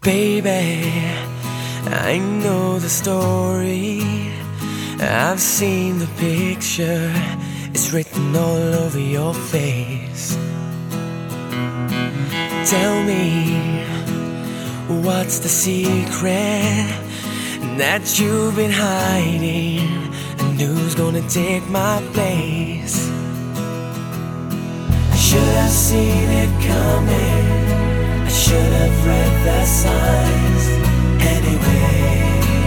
Baby, I know the story. I've seen the picture. It's written all over your face. Tell me, what's the secret that you've been hiding? And who's gonna take my place? I should have seen it coming. I should have read the signs. Anyway,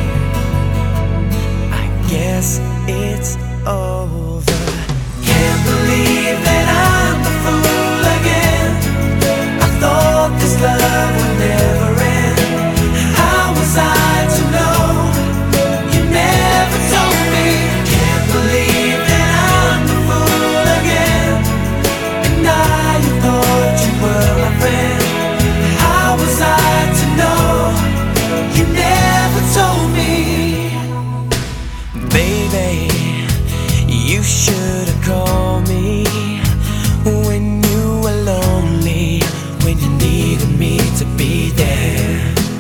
I guess it's over. Can't believe that I'm a fool again. I thought this love would never end. How was I to know? You never told me. Can't believe that I'm a fool again. And you thought you were my friend. How was I to know? You never told me. Baby, you should have called me when you were lonely, when you needed me to be there.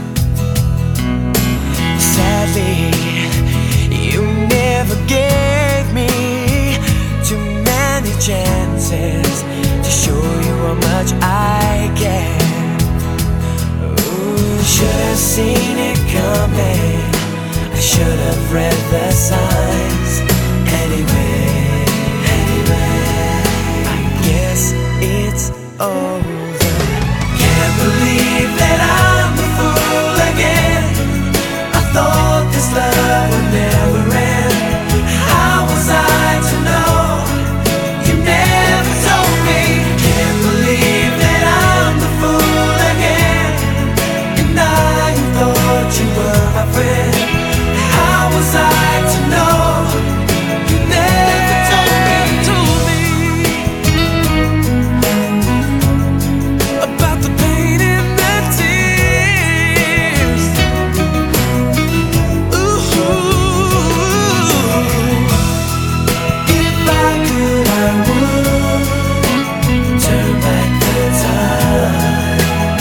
Sadly, you never gave me too many chances to show you how much I care. Should have seen it coming. I should have read the signs. Anyway, I guess it's over. Can't believe that I'm a fool again. I thought this love would never end. How was I to know? You never told me. Can't believe that I'm the fool again. And I thought you were my friend. How was I to know? You never told me about the pain and the tears. Ooh, if I could, I would turn back the time.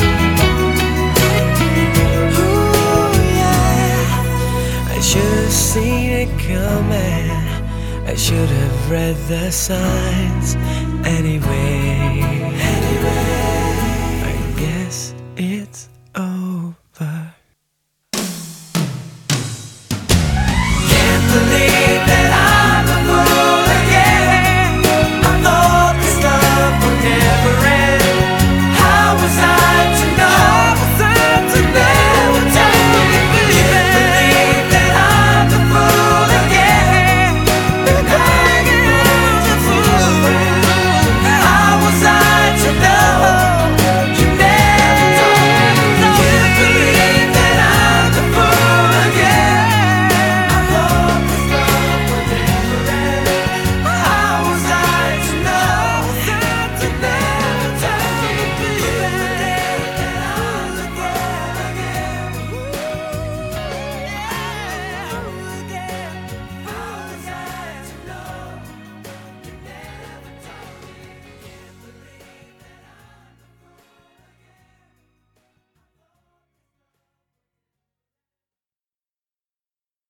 Ooh, yeah. I should have seen it coming. I should have read the signs. Anyway, I guess